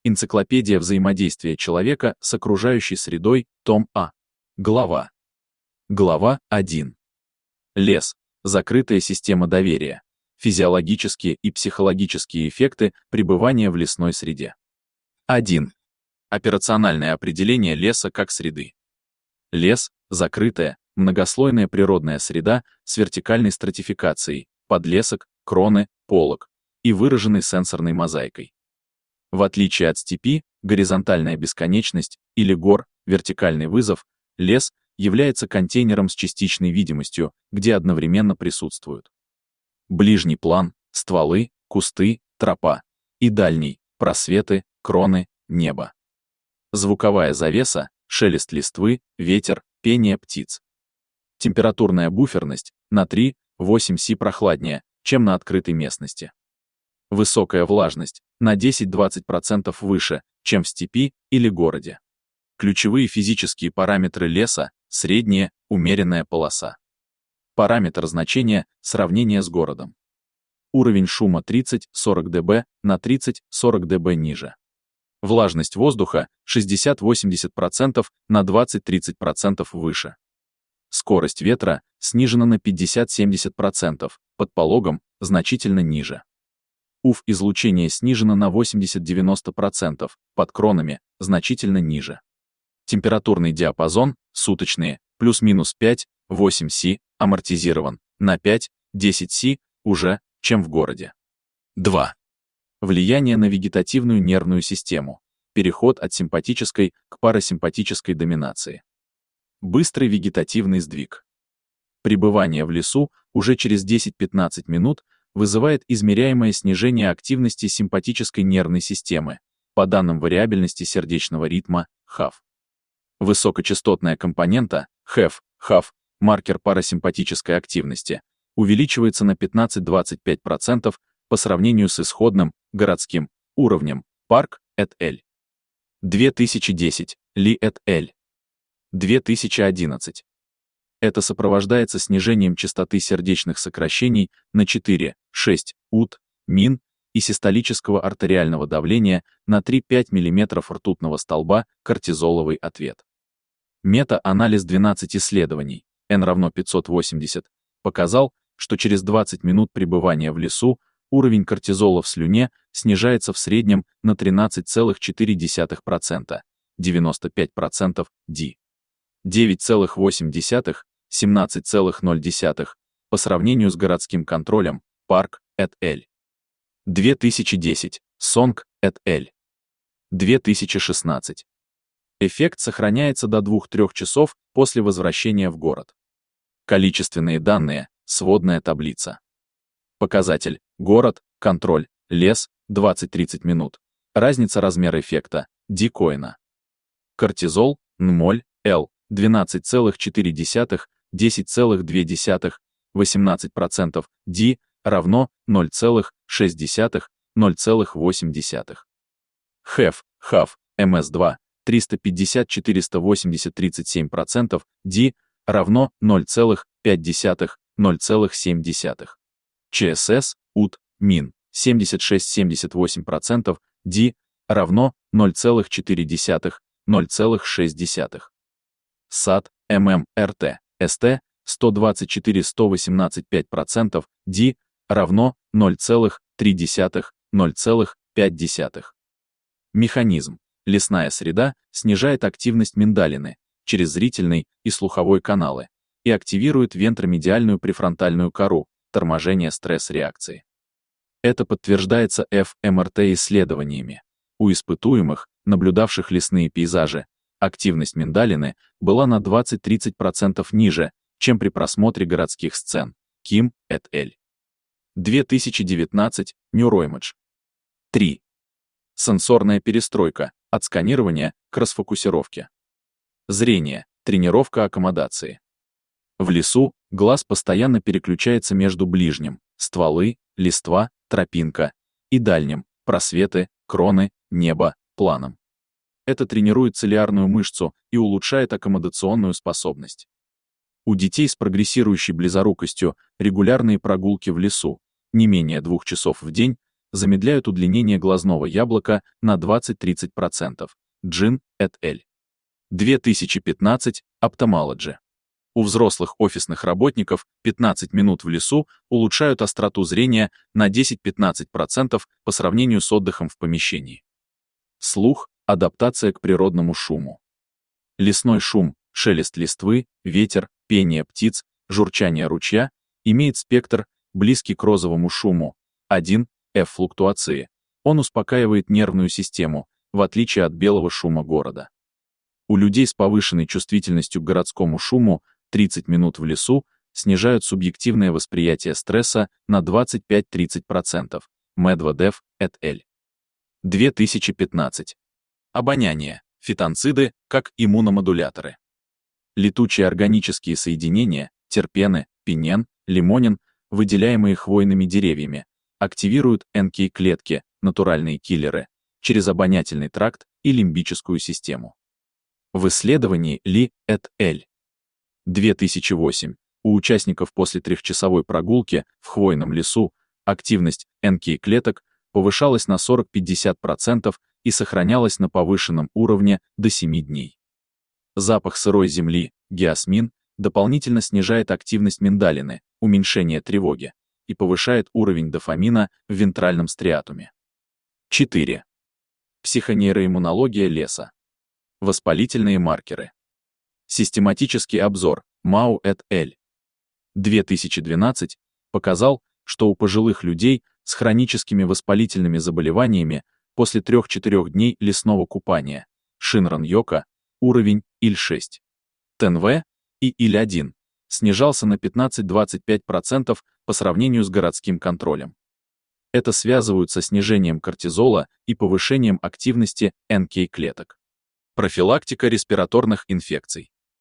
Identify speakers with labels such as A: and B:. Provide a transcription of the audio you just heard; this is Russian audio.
A: Энциклопедия взаимодействия человека с окружающей средой, том А. Глава 1. Лес. Закрытая система доверия. Физиологические и психологические эффекты пребывания в лесной среде. 1. Операциональное определение леса как среды. Лес — закрытая, многослойная природная среда с вертикальной стратификацией, подлесок, кроны, полог и выраженной сенсорной мозаикой. В отличие от степи, горизонтальная бесконечность или гор, вертикальный вызов, лес является контейнером с частичной видимостью, где одновременно присутствуют ближний план, стволы, кусты, тропа, и дальний, просветы, кроны, небо. Звуковая завеса, шелест листвы, ветер, пение птиц. Температурная буферность на 3-8 С прохладнее, чем на открытой местности. Высокая влажность на 10-20% выше, чем в степи или городе. Ключевые физические параметры леса — средняя, умеренная полоса. Параметр значения — сравнение с городом. Уровень шума 30-40 дБ на 30-40 дБ ниже. Влажность воздуха 60-80% на 20-30% выше. Скорость ветра снижена на 50-70%, под пологом значительно ниже. УФ-излучение снижено на 80-90%, под кронами значительно ниже. Температурный диапазон, суточные, плюс-минус 5-8 С, амортизирован, на 5-10 С, уже, чем в городе. 2. Влияние на вегетативную нервную систему. Переход от симпатической к парасимпатической доминации. Быстрый вегетативный сдвиг. Пребывание в лесу уже через 10-15 минут вызывает измеряемое снижение активности симпатической нервной системы, по данным вариабельности сердечного ритма, ХАВ. Высокочастотная компонента, ХЭВ, маркер парасимпатической активности, увеличивается на 15-25% по сравнению с исходным, городским, уровнем, Парк, et al. 2010, Ли et al. 2011. Это сопровождается снижением частоты сердечных сокращений на 4-6 ут, мин, и систолического артериального давления на 3-5 мм ртутного столба, кортизоловый ответ. Мета-анализ 12 исследований, N равно 580, показал, что через 20 минут пребывания в лесу уровень кортизола в слюне снижается в среднем на 13,4%, 95% D. 9,8, 17,0 по сравнению с городским контролем, Парк, et al. 2010, Сонг, et al. 2016. Эффект сохраняется до 2-3 часов после возвращения в город. Количественные данные, сводная таблица. Показатель, город, контроль, лес, 20-30 минут. Разница размера эффекта, D-коина. Кортизол, нмоль, L, 12,4, 10,2, 18%, D, равно 0,6, 0,8. ХЭВ, МС2, 350-480, 37%, D, равно 0,5, 0,7. ЧСС, УТ, МИН, 76-78%, D, равно 0,4, 0,6. САД, ММРТ, СТ, 124-118, 5%, D, равно 0,3, 0,5. Механизм. Лесная среда снижает активность миндалины через зрительный и слуховой каналы и активирует вентромедиальную префронтальную кору, торможение стресс-реакции. Это подтверждается ФМРТ-исследованиями. У испытуемых, наблюдавших лесные пейзажи, активность миндалины была на 20-30% ниже, чем при просмотре городских сцен. Ким, et al. 2019, Neuroimage. 3. Сенсорная перестройка, от сканирования к расфокусировке. Зрение, тренировка аккомодации. В лесу глаз постоянно переключается между ближним, стволы, листва, тропинка, и дальним, просветы, кроны, небо, планом. Это тренирует цилиарную мышцу и улучшает аккомодационную способность. У детей с прогрессирующей близорукостью регулярные прогулки в лесу, не менее 2 часов в день, замедляют удлинение глазного яблока на 20-30%. Джин, et al. 2015, Ophthalmology. У взрослых офисных работников 15 минут в лесу улучшают остроту зрения на 10-15% по сравнению с отдыхом в помещении. Слух – адаптация к природному шуму. Лесной шум, шелест листвы, ветер, пение птиц, журчание ручья имеет спектр, близкий к розовому шуму, 1 F флуктуации. Он успокаивает нервную систему, в отличие от белого шума города. У людей с повышенной чувствительностью к городскому шуму 30 минут в лесу снижают субъективное восприятие стресса на 25-30%. Medvedev, et al. 2015. Обоняние. Фитонциды как иммуномодуляторы. Летучие органические соединения, терпены, пинен, лимонин, выделяемые хвойными деревьями, активируют НК-клетки, натуральные киллеры, через обонятельный тракт и лимбическую систему. В исследовании Ли et al. 2008 у участников после трехчасовой прогулки в хвойном лесу активность НК-клеток повышалась на 40-50% и сохранялась на повышенном уровне до 7 дней. Запах сырой земли, геосмин, дополнительно снижает активность миндалины, уменьшение тревоги, и повышает уровень дофамина в вентральном стриатуме. 4. Психонейроиммунология леса. Воспалительные маркеры. Систематический обзор Мау et al. 2012 показал, что у пожилых людей с хроническими воспалительными заболеваниями после 3-4 дней лесного купания Шинран-йока уровень ИЛ-6, ТНВ и ИЛ-1 снижался на 15-25% по сравнению с городским контролем. Это связывают со снижением кортизола и повышением активности НК-клеток. Профилактика респираторных инфекций.